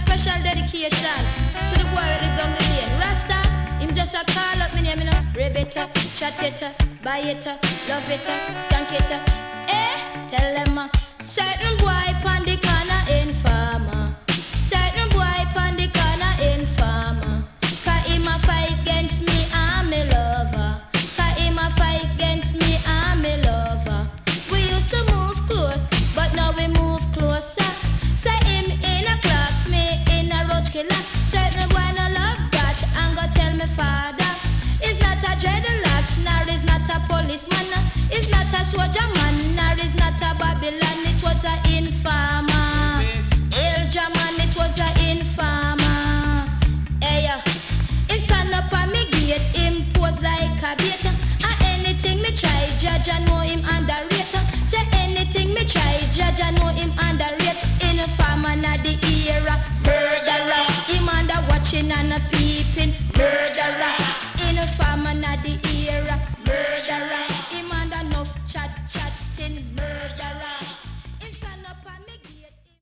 special dedication to the boy who live down the lane. Rasta, him just a call up me name, you know. Rib it up, chat it up, buy it up, love it up, skank it up. Tell them certain boy pon the corner informer. Certain boy pon the corner informer. Cause him a fight against me and me lover. Cause him a fight against me and me lover. We used to move close, but now we move closer. Say him in a clocks, me in a roach killer. Certain boy no love that, and go tell me father. It's not a dreadlocks, nor is not a policeman. It's not a soldier man, nor is not a Babylon. It was a informer.